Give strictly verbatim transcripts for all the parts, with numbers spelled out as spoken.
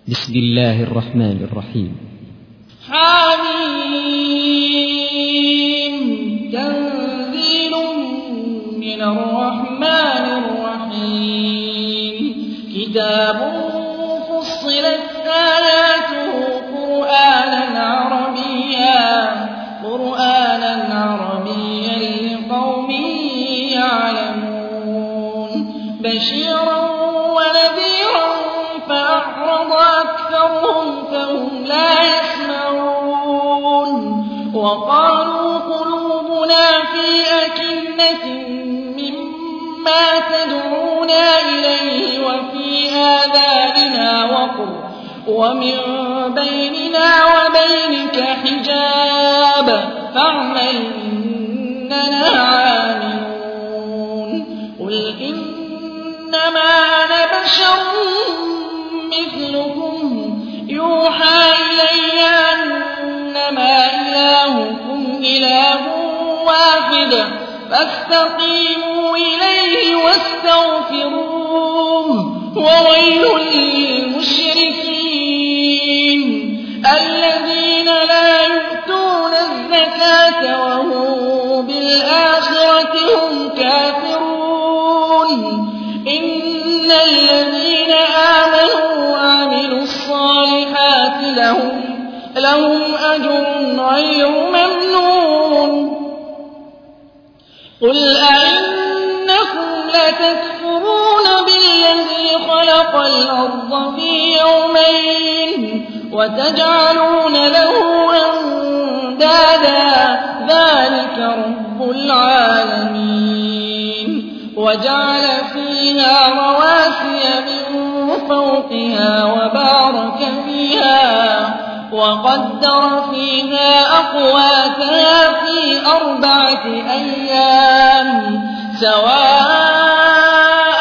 بسم الله الرحمن الرحيم. حميم تنزيل من الرحمن الرحيم كتاب فصلت آياته قرآنا عربيا قرآنا عربيا لقوم يعلمون بشيرا ونذيرا فأعرض أكثرهم فهم لا يسمعون وقالوا قلوبنا في أكنة مما تدعونا إليه وفي آذاننا وقر ومن بيننا وبينك حجاب فاعمل إننا عاملون قل إنما أنا بشر مثلكم يوحى إلي أنما إلهكم إله واحد فاستقيموا إليه واستغفروه وويل للمشركين الذين لا يؤتون الزكاة وهم بالآخرة هم كافرون إن الذين آمنوا وعملوا الصالحات لهم لهم أجر غير ممنون قل أئنكم لتكفرون بالذي خلق الأرض في يومين وتجعلون له أندادا ذلك رب العالمين وجعل فيها رواسي من فوقها وبارك فيها وقدر فيها أقواتها في أربعة أيام سواء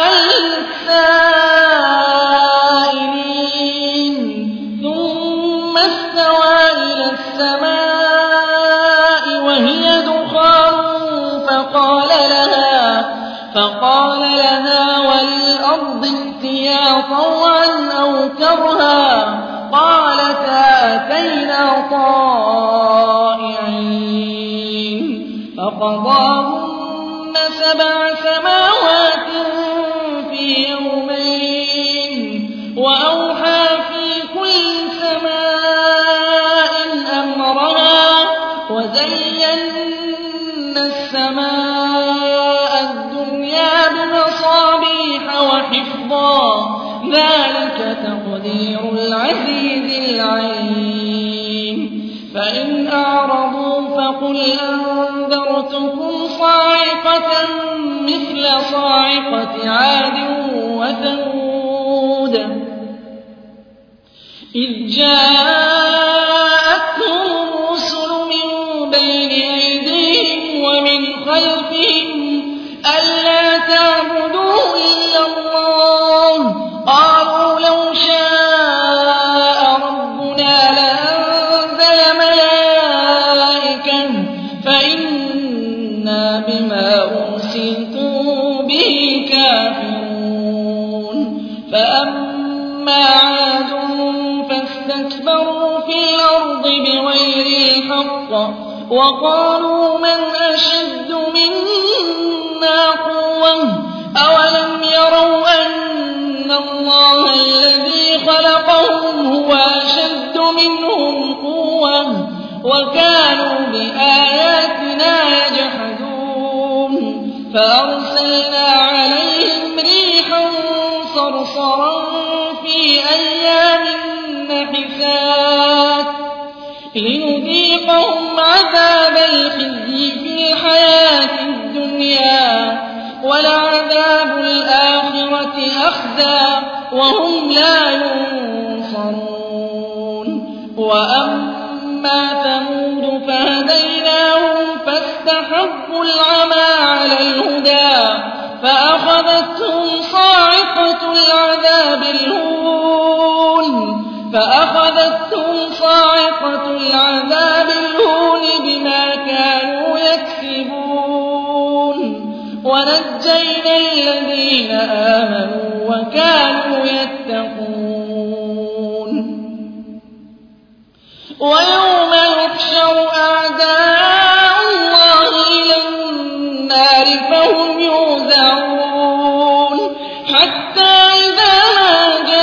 للسائلين ثم استوى إلى السماء وهي دخان فقال لها فقال لها وللأرض ائتيا طوعا أو كرها قالتا أتينا طائعين فقضاهن سبع سماوات في يومين وأوحى في كل سماء أمرها وزينا السماء الدنيا بمصابيح وحفظا ذلك تقدير العزيز العليم فإن أعرضوا فقل أنذرتكم صاعقة مثل صاعقة عاد وثمود إذ جاءتهم الرسل من بين أيديهم ومن خلفهم ألا تعبدوا إلا الله قالوا لو شاء ربنا لأنزل ملائكة فإنا بما أرسلتم به كافرون فأما عاد فاستكبروا في الأرض بغير الحق وقالوا من أشد منا قوة أولم يروا أن الله الذي خلقهم هو أشد منهم قوة وكانوا بآياتنا يجحدون فأرسلنا عليهم ريحا صرصرا في أيام نحسات لنذيقهم عذاب الخزي في الحياة الدنيا ولعذاب الآخرة أخزى وهم لا ينصرون وأما ثمود فهديناهم فاستحبوا العمى على الهدى فأخذتهم صاعقة العذاب الهون فأخذتهم صاعقة العذاب الهون بما كانوا يكسبون ونجينا الذين آمنوا وكانوا يتقون ويوم يحشر أعداء الله إلى النار فهم يوزعون حتى إذا ما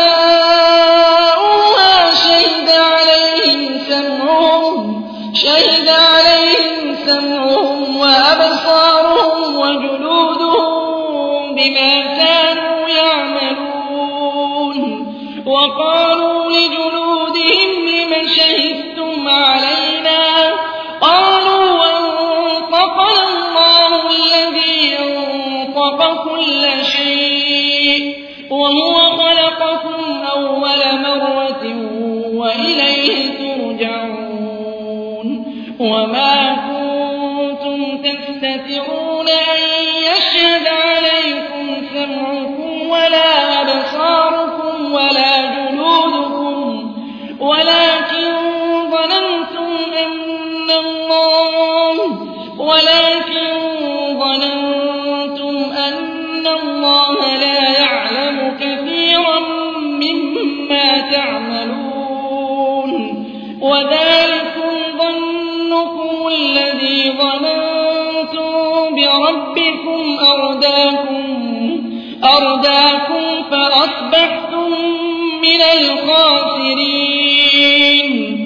جاءوها شهد عليهم سمعهم شهد عليهم سمعهم وأبصارهم وجلودهم بما كانوا يعملون وقالوا لجلودهم لم شهدتم علينا قالوا أنطقنا الله الذي أنطق كل شيء وهو خلقكم أول مرة وإليه ترجعون وما كنتم تستترون أن يشهد عليكم سمعكم ولا أبصاركم ولا جلودكم ولكن ظننتم أن الله ولكن ظننتم أن الله لا يعلم كثيرا مما تعملون وذلكم ظنكم الذي ظننتم بربكم أرداكم أرداكم فأصبحتم من الخاسرين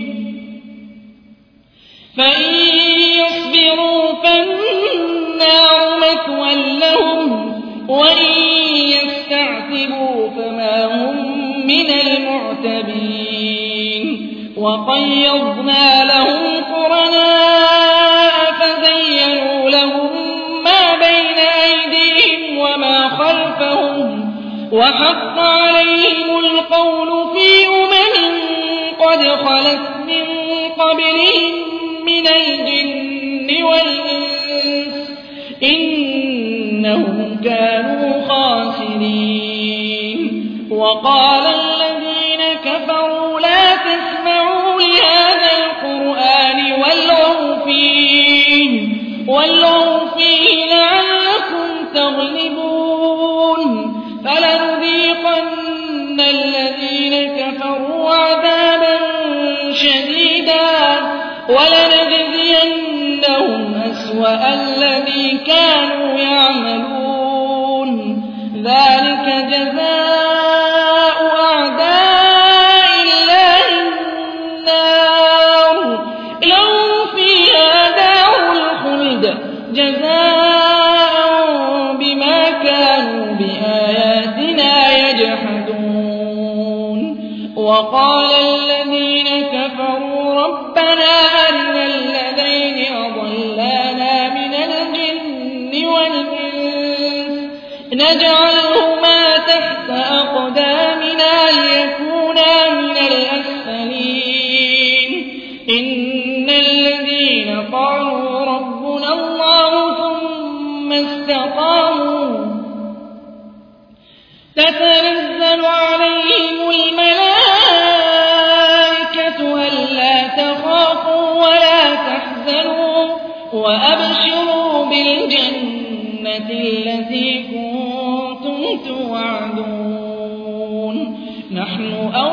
فإن يصبروا فالنار مثوى لهم وإن يستعتبوا فما هم من المعتبين وقيضنا لهم قرناء فزينوا لهم ما بين أيديهم وما خلفهم وحق عليهم القول في أمم قد خلت من قبلهم من الجن والإنس إنهم كانوا خاسرين وقال الذين كفروا لا تسمعوا لهذا القرآن والغوا فيه والغوا فيه لعلكم تغلبون فلنذيقن الذين كفروا عذابا شديدا ولنجزينهم أسوأ الذي كانوا يعملون ذلك جزاء أعداء الله النار لهم فيها دار الخلد جزاء بما كانوا بآياتنا يجحدون وقال الذين كفروا ربنا أرنا الذين أضلانا من الجن والإنس نجعلهما تحت أقدامنا ليكونا من الأسفلين إن الذين قالوا ربنا الله ثم استقاموا تتنزل عليهم الملائكة ألا تخافوا ولا تحزنوا وأبشروا بالجنة التي كنتم توعدون نحن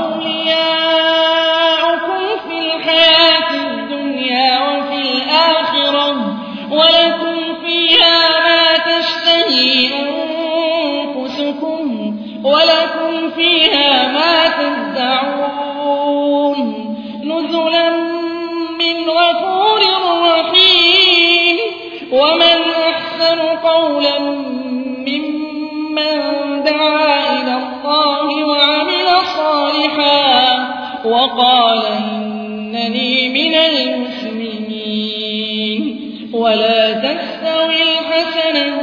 أولياؤكم في الحياة الدنيا وفي الآخرة ولكم فيها ما تشتهي أنفسكم ولكم فيها ما تدعون نزلا من غفور رحيم ومن أحسن قولا ممن دعا إلى الله وعمل صالحا وقال إنني من المسلمين ولا تستوي الحسنة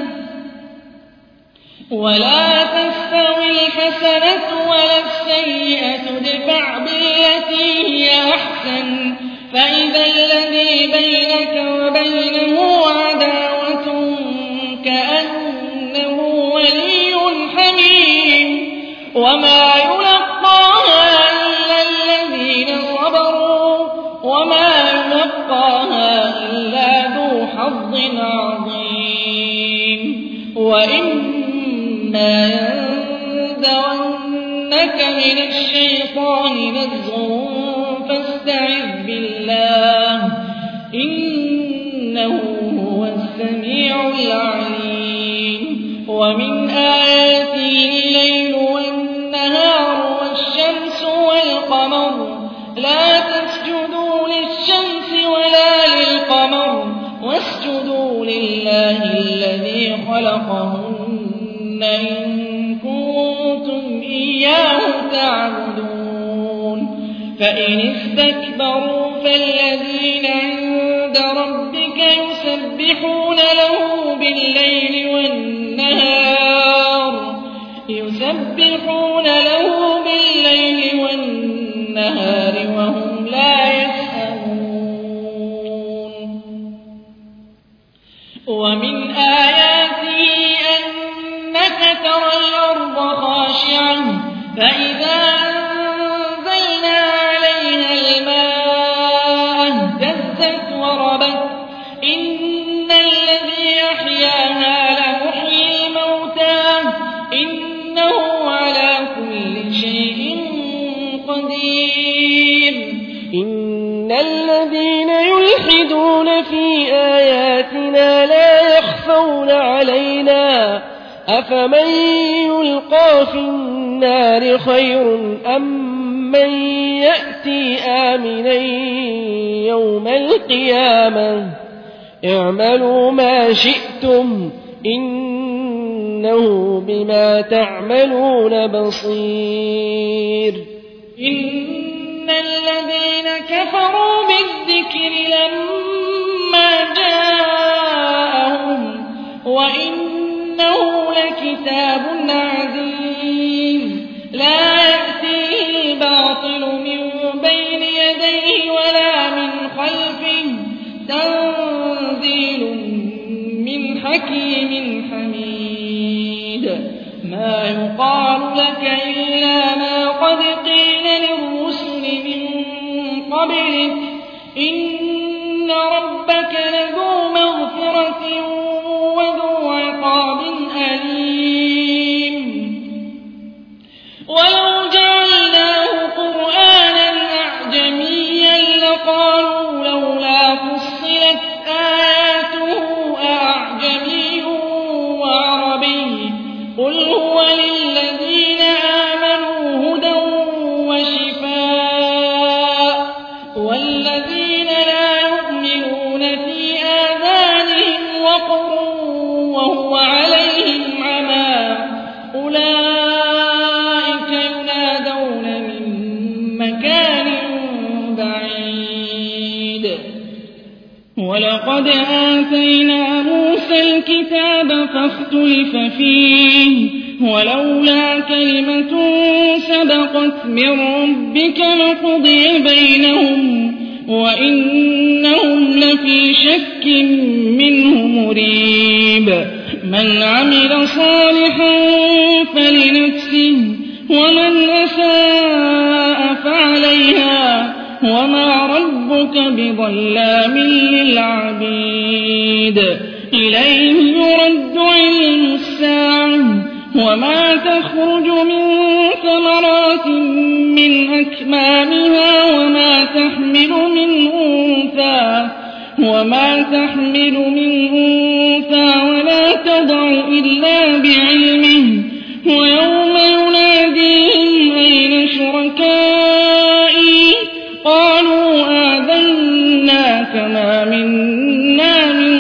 ولا تستوي الحسنة ولا السيئة ادفع بالتي هي أحسن فإذا الذي بينك وبينه عداوة كأنه ولي حميم وما يلقاها إلا الذين صبروا وما يلقاها إلا ذو حظ عظيم وإما ينزغنك من الشيطان نزغ فاستعذ بالله إنه هو السميع العليم ومن آياته الليل والنهار والشمس والقمر لا تسجدوا للشمس ولا للقمر واسجدوا لله الذي خلقهن إن كنتم إياه تعبدون فإن استكبروا فالذين عند ربك يسبحون له بالليل والنهار يسبحون له بالليل والنهار وهم لا يسأمون ومن آياته أنك ترى الأرض خاشعة فإذا أنزلنا عليها الماء اهتزت وربت إن الذي أحياها لمحيي الموتى إنه على كل شيء قدير إن الذين يلحدون في آياتنا لا يخفون علينا أفمن يلقى في النار خير أم من يأتي آمنا يوم القيامة اعملوا ما شئتم إنه بما تعملون بصير إن الذين كفروا بالذكر لما جاءهم وإنه لكتاب عزيز لا يأتيه الباطل من بين يديه ولا من خلفه تنزيل من حكيم حميد ما يقال لك إلا ما قد قيل للرسل من قبلك إن ربك لذو مغفرة وذو عقاب أليم ولو جعلناه قرآنا أعجميا لقالوا لولا فصلت آياته أعجمي وعربي قل هو للذين آمنوا هدى وشفاء والذين لا يؤمنون في آذانهم وقر وهو عليهم عمى أولئك ينادون من مكان بعيد ولقد آتينا موسى الكتاب فاختلف فيه ولولا كلمة سبقت من ربك لقضي بينهم وإنهم لفي شك منه مريب من عمل صالحا فلنفسه ومن أساء فعليها وما ربك بظلام للعبيد إليه يرد علم الساعة وما تخرج من ثمرات من أكمامها وما تحمل من أنثى وما تحمل من أنثى ولا تضع إلا بعلمه ويوم يناديهم أين شركائي قالوا آذناك ما منا من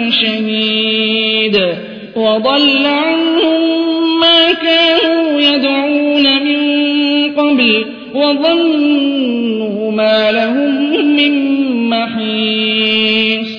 شهيد وضل عنهم ما كانوا يدعون من قبل وظنوا ما لهم من محيص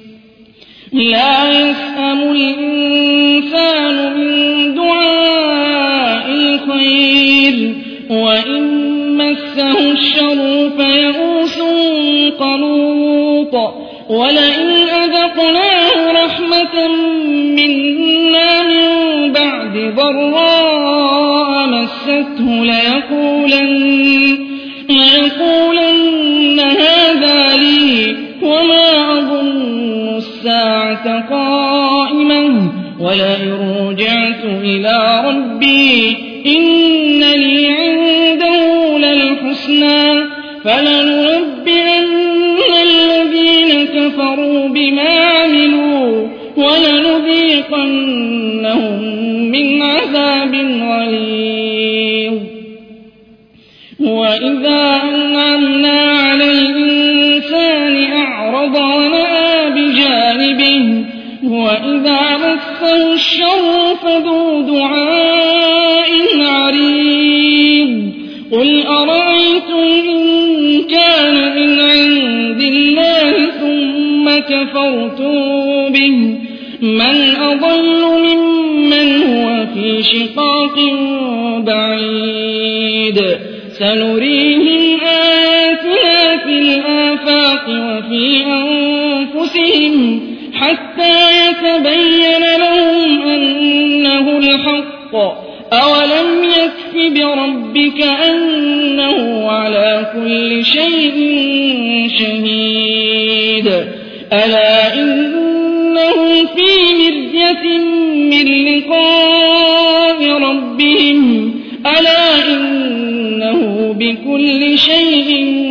لا يسأم الإنسان من دعاء الخير وإن مسه الشر فيئوس قنوط ولئن أذقناه رحمة منا من بعد ضراء مسته ليقولن, ليقولن هذا لي وما أظن الساعة قائمة ولئن رجعت إلى ربي إن لي عنده للحسنى فلننبئن الذين كفروا كفروا بما عملوا ولنذيقنهم من عذاب غليظ وإذا أنعمنا على الإنسان أعرض ونأى بجانبه وإذا مسه الشر فذو دعاء عريض قل أرأيتم إن كان من عند الله ثم كفرتم به من أضل ممن هو في شقاق بعيد سنريهم آياتنا في الآفاق وفي أنفسهم حتى يتبين لهم أنه الحق أولم يكف بربك أنه على كل شيء شهيد ألا إنهم في مرية من لقاء ربهم ألا إنه بكل شيء